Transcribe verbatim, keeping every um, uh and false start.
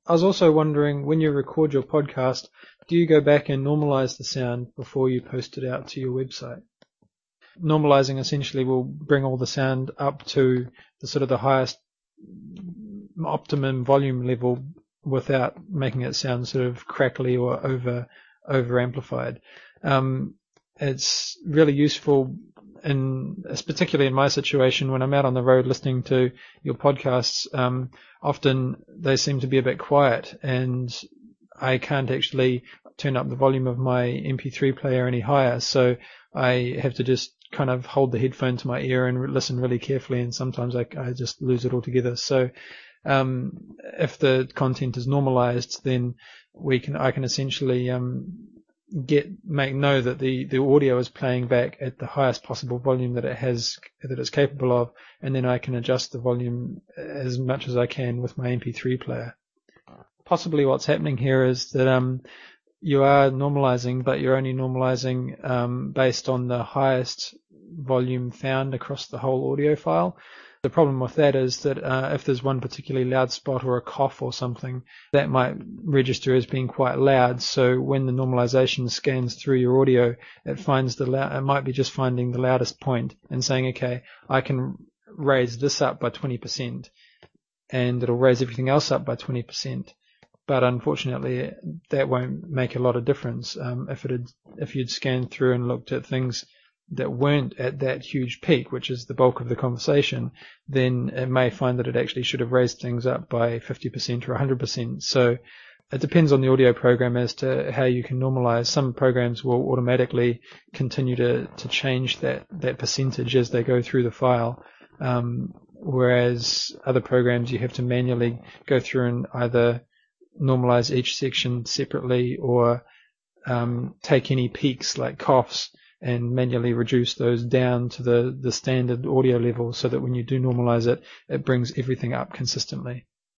I was also wondering, when you record your podcast, do you go back and normalize the sound before you post it out to your website? Normalizing essentially will bring all the sound up to the sort of the highest optimum volume level without making it sound sort of crackly or over over amplified. Um, it's really useful in, particularly in my situation when I'm out on the road listening to your podcasts. Um, often they seem to be a bit quiet, and I can't actually turn up the volume of my M P three player any higher, so I have to just kind of hold the headphone to my ear and listen really carefully, and sometimes I, I just lose it altogether. So um, if the content is normalized, then we can I can essentially um, get make know that the, the audio is playing back at the highest possible volume that it has that it's capable of, and then I can adjust the volume as much as I can with my M P three player. Possibly what's happening here is that um, you are normalizing, but you're only normalizing um, based on the highest volume found across the whole audio file. The problem with that is that uh, if there's one particularly loud spot or a cough or something, that might register as being quite loud. So when the normalization scans through your audio, it finds the loud, it might be just finding the loudest point and saying, okay, I can raise this up by twenty percent, and it'll raise everything else up by twenty percent. But unfortunately, that won't make a lot of difference. Um, if it had, if you'd scanned through and looked at things that weren't at that huge peak, which is the bulk of the conversation, then it may find that it actually should have raised things up by fifty percent or one hundred percent. So it depends on the audio program as to how you can normalize. Some programs will automatically continue to, to change that, that percentage as they go through the file. Um, whereas other programs you have to manually go through and either normalize each section separately or um, take any peaks like coughs and manually reduce those down to the, the standard audio level so that when you do normalize it, it brings everything up consistently.